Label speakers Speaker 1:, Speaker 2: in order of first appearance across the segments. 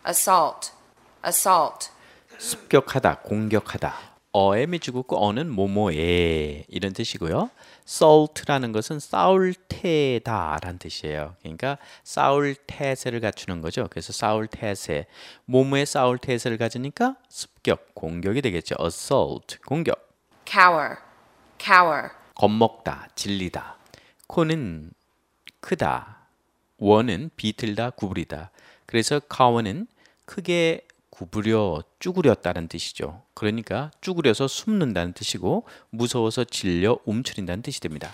Speaker 1: assault, assault,
Speaker 2: 습격하다, 공격하다. 어의 미주국고 어는 뭐뭐에 이런 뜻이고요. assault라는 것은 싸울 테다라는 뜻이에요. 그러니까 싸울 태세를 갖추는 거죠. 그래서 싸울 태세, 뭐뭐에 싸울 태세를 가지니까 습격, 공격이 되겠죠. assault, 공격.
Speaker 1: cower, cower,
Speaker 2: 겁먹다, 질리다. 코는 크다. 원은 비틀다, 구부리다. 그래서 cower는 크게 구부려 쭈그렸다는 뜻이죠. 그러니까 쭈그려서 숨는다는 뜻이고 무서워서 질려 움츠린다는 뜻이 됩니다.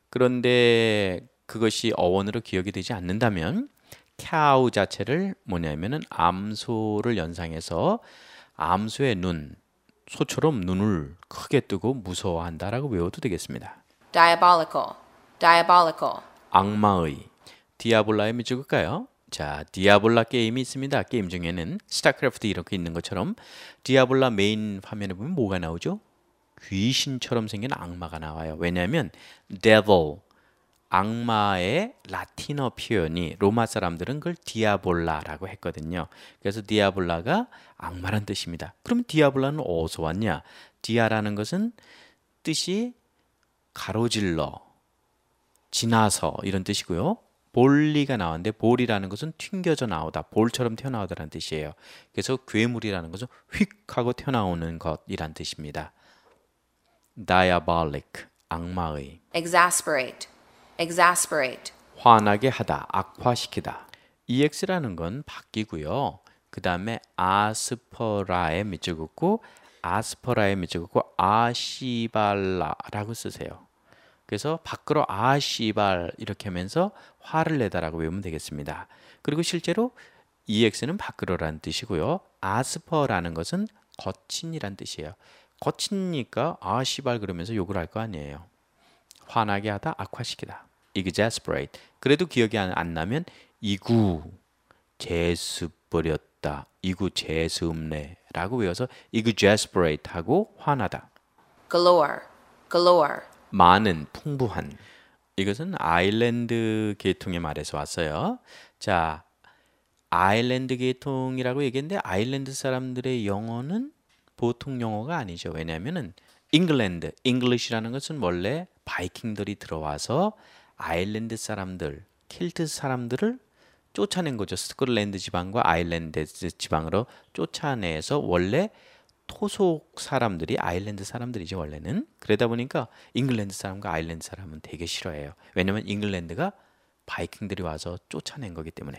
Speaker 2: 그런데 그것이 어원으로 기억이 되지 않는다면 cow 자체를 뭐냐면은 암소를 연상해서 암소의 눈, 소처럼 눈을 크게 뜨고 무서워한다라고 외워도 되겠습니다.
Speaker 1: diabolical, diabolical,
Speaker 2: 악마의 디아볼라의 미적을까요? 자, 디아볼라 게임이 있습니다. 게임 중에는 스타크래프트 이렇게 있는 것처럼 디아볼라 메인 화면에 보면 뭐가 나오죠? 귀신처럼 생긴 악마가 나와요. 왜냐하면 devil, 악마의 라틴어 표현이 로마 사람들은 그걸 디아볼라라고 했거든요. 그래서 디아볼라가 악마란 뜻입니다. 그럼 디아볼라는 어디서 왔냐? 디아라는 것은 뜻이 가로질러, 지나서 이런 뜻이고요. 볼리가 나왔는데 볼이라는 것은 튕겨져 나오다, 볼처럼 튀어나오다라는 뜻이에요. 그래서 괴물이라는 것은 휙 하고 튀어나오는 것이란 뜻입니다. diabolic, 악마의.
Speaker 1: exasperate, exasperate,
Speaker 2: 화나게 하다, 악화시키다. ex라는 건 바뀌고요. 그 다음에 아스퍼라에 밑줄긋고 아스퍼라에 밑줄긋고 아시발라라고 쓰세요. 그래서 밖으로 아시발 이렇게 하면서 화를 내다라고 외우면 되겠습니다. 그리고 실제로 ex는 밖으로라는 뜻이고요. 아스퍼라는 것은 거친이란 뜻이에요. 거친이니까 아시발 그러면서 욕을 할 거 아니에요. 화나게 하다, 악화시키다. exasperate. 그래도 기억이 안 나면 이구 제습 버렸다. 이구 제습네라고 외워서 exasperate 하고 화나다.
Speaker 1: galore, galore,
Speaker 2: 많은, 풍부한. 이것은 아일랜드 계통의 말에서 왔어요. 자, 아일랜드 계통이라고 얘기했는데 아일랜드 사람들의 영어는 보통 영어가 아니죠. 왜냐하면은 잉글랜드, 잉글리시라는 것은 원래 바이킹들이 들어와서 아일랜드 사람들, 켈트 사람들을 쫓아낸 거죠. 스코틀랜드 지방과 아일랜드 지방으로 쫓아내서 원래 토속 사람들이 아일랜드 사람들이죠. 원래는. 그러다 보니까 잉글랜드 사람과 아일랜드 사람은 되게 싫어해요. 왜냐하면 잉글랜드가 바이킹들이 와서 쫓아낸 거기 때문에.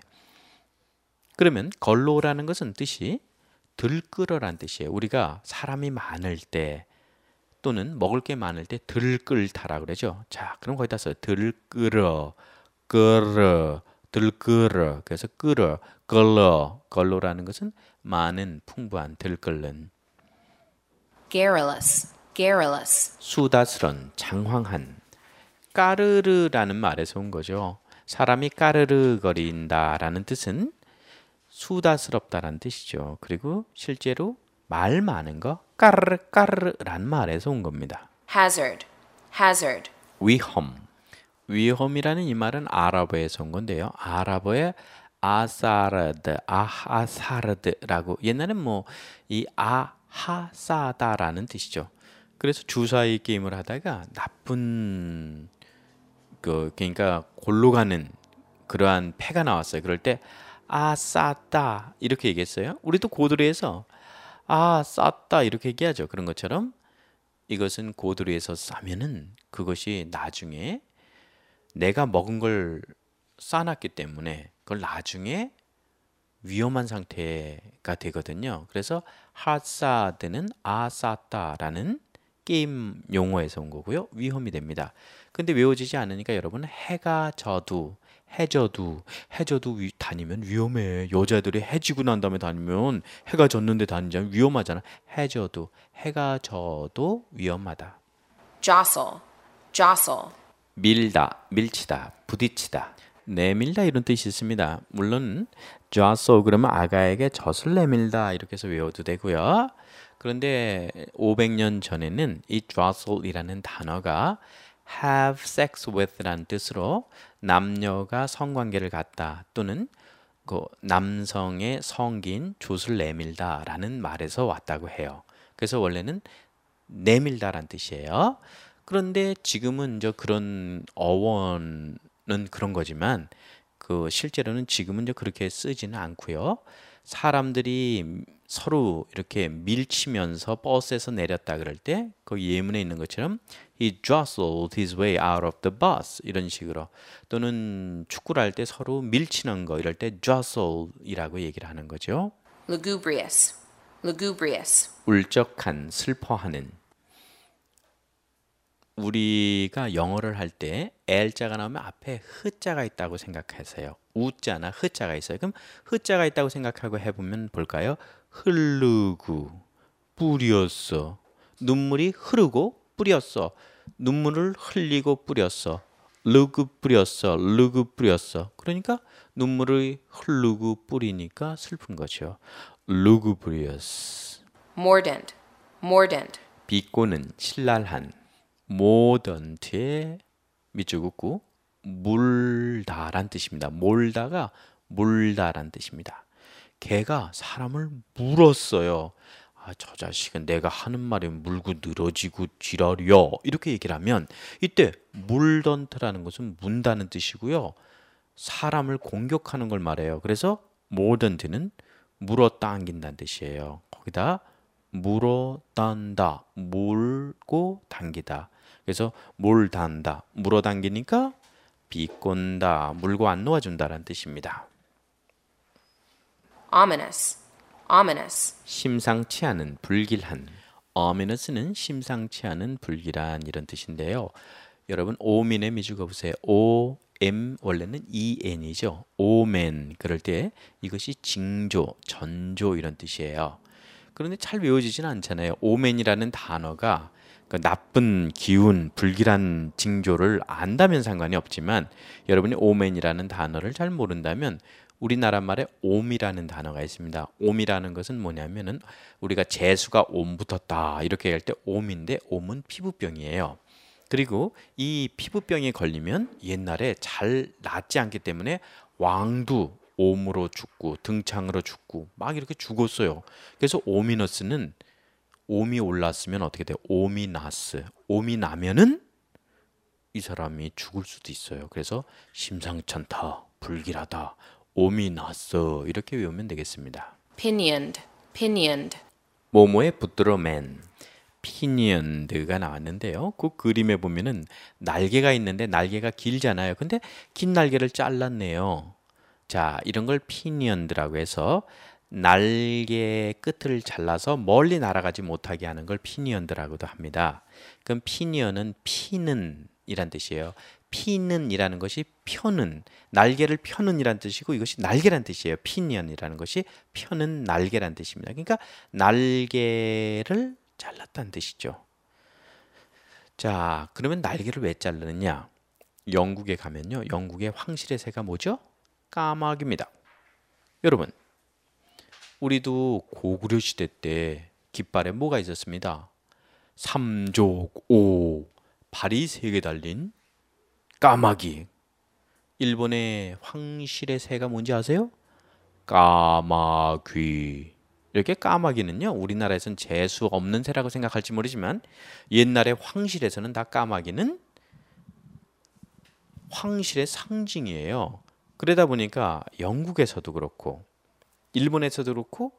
Speaker 2: 그러면 걸로라는 것은 뜻이 들끓어란 뜻이에요. 우리가 사람이 많을 때 또는 먹을 게 많을 때 들끓다라고 그러죠. 자, 그럼 거기다 써요. 들끓어, 끓어, 들끓어. 그래서 끓어, 걸러. 걸로라는 것은 많은, 풍부한, 들끓는.
Speaker 1: garrulous, garrulous,
Speaker 2: 수다스런, 장황한. 까르르라는 말에서 온 거죠. 사람이 까르르거린다라는 뜻은 수다스럽다라는 뜻이죠. 그리고 실제로 말 많은 거 까르르 까르르라는 말에서 온 겁니다.
Speaker 1: hazard, hazard,
Speaker 2: 위험. 위험이라는 이 말은 아랍어에서 온 건데요. 아랍어의 아사르드, 아하사르드라고 옛날엔 뭐 이 아하사다라는 뜻이죠. 그래서 주사위 게임을 하다가 나쁜 그러니까 골로 가는 그러한 패가 나왔어요. 그럴 때 아싸다 이렇게 얘기했어요. 우리도 고드리에서 아싸다 이렇게 얘기하죠. 그런 것처럼 이것은 고드리에서 싸면은 그것이 나중에 내가 먹은 걸 싸놨기 때문에 그걸 나중에 위험한 상태가 되거든요. 그래서 하사드는 아싸다라는 게임 용어에서 온 거고요. 위험이 됩니다. 근데 외워지지 않으니까 여러분 해가 져도 해져도 다니면 위험해. 여자들이 해지고 난 다음에 다니면 해가 졌는데 다니면 위험하잖아. 해져도 해가 져도 위험하다.
Speaker 1: jostle, jostle,
Speaker 2: 밀다, 밀치다, 부딪히다, 내밀다 이런 뜻이 있습니다. 물론 jostle 그러면 아가에게 젖을 내밀다 이렇게 해서 외워도 되고요. 그런데 500년 전에는 이 jostle이라는 단어가 have sex with라는 뜻으로 남녀가 성관계를 갖다 또는 그 남성의 성기인 젖을 내밀다라는 말에서 왔다고 해요. 그래서 원래는 내밀다란 뜻이에요. 그런데 지금은 이제 그런 어원은 그런 거지만 그 실제로는 지금은 이제 그렇게 쓰지는 않고요. 사람들이 서로 이렇게 밀치면서 버스에서 내렸다 그럴 때 그 예문에 있는 것처럼 He jostled his way out of the bus 이런 식으로 또는 축구를 할 때 서로 밀치는 거 이럴 때 jostle이라고 얘기를 하는 거죠.
Speaker 1: lugubrious, lugubrious,
Speaker 2: 울적한, 슬퍼하는. 우리가 영어를 할 때 L자가 나오면 앞에 흐자가 있다고 생각하세요. 우자나 흐자가 있어요. 그럼 흐자가 있다고 생각하고 해보면 볼까요? 흐르고 뿌렸어. 눈물이 흐르고 뿌렸어. 눈물을 흘리고 뿌렸어. 르그 뿌렸어. 르그 뿌렸어. 그러니까 눈물을 흐르고 뿌리니까 슬픈 거죠. lugubrious.
Speaker 1: mordant, mordant,
Speaker 2: 비꼬는, 신랄한. 모던트의 밑줄 긋고 물다란 뜻입니다. 몰다가 물다란 뜻입니다. 개가 사람을 물었어요. 아, 저 자식은 내가 하는 말에 물고 늘어지고 지랄이여 이렇게 얘기를 하면 이때 물던트라는 것은 문다는 뜻이고요. 사람을 공격하는 걸 말해요. 그래서 모던트는 물어당긴다는 뜻이에요. 거기다 물어단다, 물고 당기다. 그래서 몰단다, 물어당기니까 비꼰다, 물고 안 놓아준다라는 뜻입니다.
Speaker 1: ominous, ominous,
Speaker 2: 심상치 않은, 불길한. ominous는 심상치 않은, 불길한 이런 뜻인데요. 여러분 오민의 미주 거보세요. O, M 원래는 EN이죠. 오멘 그럴 때 이것이 징조, 전조 이런 뜻이에요. 그런데 잘 외워지지는 않잖아요. 오멘이라는 단어가 그 나쁜 기운, 불길한 징조를 안다면 상관이 없지만 여러분이 오멘이라는 단어를 잘 모른다면 우리나라 말에 옴이라는 단어가 있습니다. 옴이라는 것은 뭐냐면은 우리가 재수가 옴 붙었다 이렇게 할 때 옴인데 옴은 피부병이에요. 그리고 이 피부병에 걸리면 옛날에 잘 낫지 않기 때문에 왕도 옴으로 죽고 등창으로 죽고 막 이렇게 죽었어요. 그래서 오미너스는 옴이 올랐으면 어떻게 돼요? 오미나스. 옴이 나면은 이 사람이 죽을 수도 있어요. 그래서 심상찮다, 불길하다, 옴이 났어 이렇게 외우면 되겠습니다.
Speaker 1: pinioned, pinioned,
Speaker 2: 모모에 붙들어 맨 피니언드가 나왔는데요. 그 그림에 보면은 날개가 있는데 날개가 길잖아요. 근데 긴 날개를 잘랐네요. 자, 이런 걸 피니언드라고 해서 날개 끝을 잘라서 멀리 날아가지 못하게 하는 걸 피니언드라고도 합니다. 그럼 피니언은 피는 이란 뜻이에요. 피는 이라는 것이 펴는, 날개를 펴는 이란 뜻이고 이것이 날개란 뜻이에요. 피니언이라는 것이 펴는 날개란 뜻입니다. 그러니까 날개를 잘랐다는 뜻이죠. 자, 그러면 날개를 왜 자르느냐? 영국에 가면요. 영국의 황실의 새가 뭐죠? 까마귀입니다. 여러분, 우리도 고구려 시대 때 깃발에 뭐가 있었습니다? 삼족, 오, 발이 3개 달린 까마귀. 일본의 황실의 새가 뭔지 아세요? 까마귀. 이렇게 까마귀는요, 우리나라에서는 재수 없는 새라고 생각할지 모르지만 옛날에 황실에서는 다 까마귀는 황실의 상징이에요. 그러다 보니까 영국에서도 그렇고 일본에서도 그렇고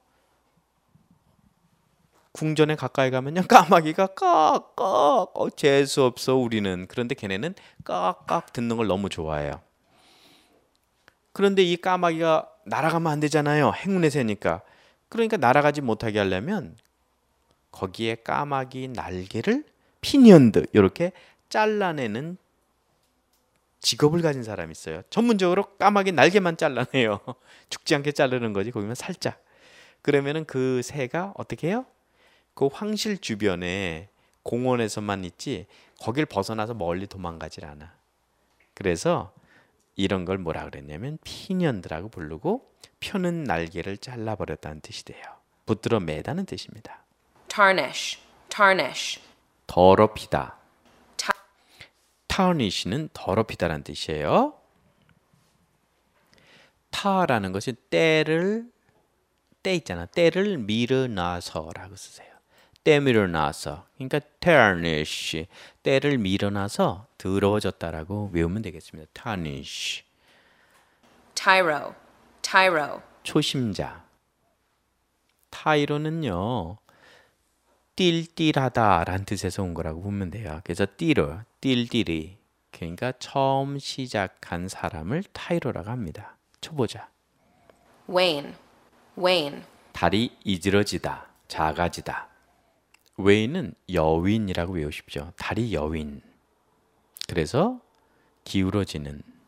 Speaker 2: 궁전에 가까이 가면요 까마귀가 깍깍 재수 없어 우리는. 그런데 걔네는 깍깍 듣는 걸 너무 좋아해요. 그런데 이 까마귀가 날아가면 안 되잖아요. 행운의 새니까. 그러니까 날아가지 못하게 하려면 거기에 까마귀 날개를 피니언드 이렇게 잘라내는 직업을 가진 사람이 있어요. 전문적으로 까마귀 날개만 잘라내요. 죽지 않게 자르는 거지. 거기만 살짝. 그러면은 그 새가 어떻게 해요? 그 황실 주변에 공원에서만 있지 거길 벗어나서 멀리 도망가질 않아. 그래서 이런 걸 뭐라 그랬냐면 피니언드라고 부르고 펴는 날개를 잘라버렸다는 뜻이 돼요. 붙들어 매다는 뜻입니다.
Speaker 1: tarnish, tarnish,
Speaker 2: 더럽히다.
Speaker 1: ta-
Speaker 2: tarnish는 더럽히다라는 뜻이에요. 타라는 것이 때 있잖아. 때를 밀어놔서라고 쓰세요. 때 밀어놔서. 그러니까 tarnish. 때를 밀어놔서 더러워졌다라고 외우면 되겠습니다. tarnish.
Speaker 1: tyro, tyro,
Speaker 2: 초심자. 타이로는요. 띨띨하다라는 뜻에서 온 거라고 보면 돼요. 그래서 띨띨이 그러니까 처음 시작한 사람을 타이로라고 합니다. 초보자.
Speaker 1: wane, wane,
Speaker 2: 달이 이지러지다, 작아지다. 웨인은 여윈이라고 외우십시오. 달이 여윈. 그래서 기울어지는